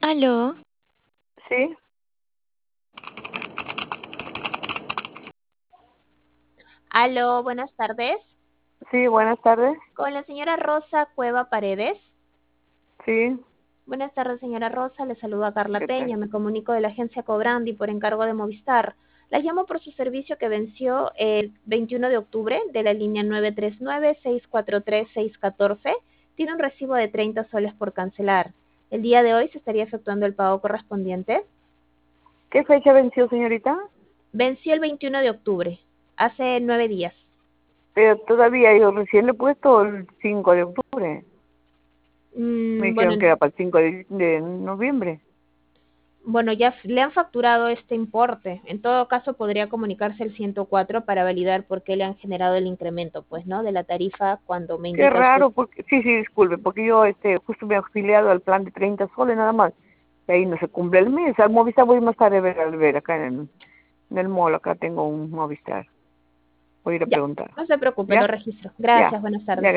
Aló. Sí, Aló, buenas tardes. sí, buenas tardes. Con la señora Rosa Cueva Paredes. Sí, Buenas tardes, señora Rosa. Le saluda Carla ¿qué tal? Peña. Me comunico de la agencia Cobrandi por encargo de Movistar. La llamo por su servicio que venció el 21 de octubre de la línea 939-643-614. Tiene un recibo de 30 soles por cancelar. El día de hoy se estaría efectuando el pago correspondiente. ¿Qué fecha venció, señorita? Venció el 21 de octubre, hace 9 días. Pero todavía yo recién le he puesto el 5 de octubre. Me Bueno, dijeron que era para el 5 de noviembre. Bueno, ya le han facturado este importe. En todo caso, podría comunicarse el 104 para validar por qué le han generado el incremento, pues, ¿no? De la tarifa cuando me Qué indica usted. raro, porque sí, sí, disculpe, porque yo justo me he afiliado al plan de 30 soles nada más. Y ahí no se cumple el mes. Al Movistar voy más tarde a ver acá en el mall, acá tengo un Movistar. Voy a ir a Ya, preguntar. no se preocupe, lo ¿Ya? registro. Ya, Gracias, buenas ya. tardes.